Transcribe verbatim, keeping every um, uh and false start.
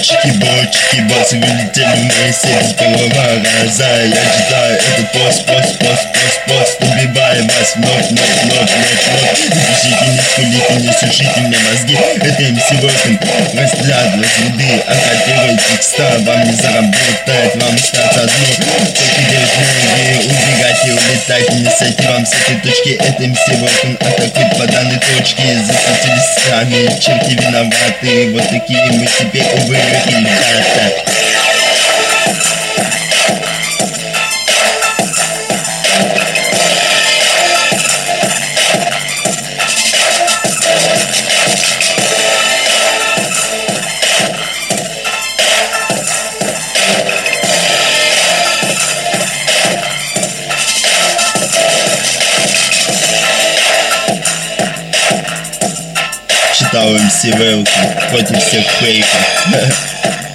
Чики-бочки, боссы вылетели в мои сети с первого раза. Я читаю этот пост, пост, пост, пост, пост, убивая вас вновь, вновь, вновь, вновь, вновь. Не пишите, не скулите, не сушите мне мозги. Это эм си Working, разгляд, разведы, оккупирует текста. Вам не заработает, вам остаться одно. Только делать ноги, убегать и улетать. Не сойти вам с этой точки. Это эм си Working, атакует по данной точке. Засветились сами, черти виноваты. Вот такие мы теперь, увы, ребята. Читал эм си Working против всех фейков.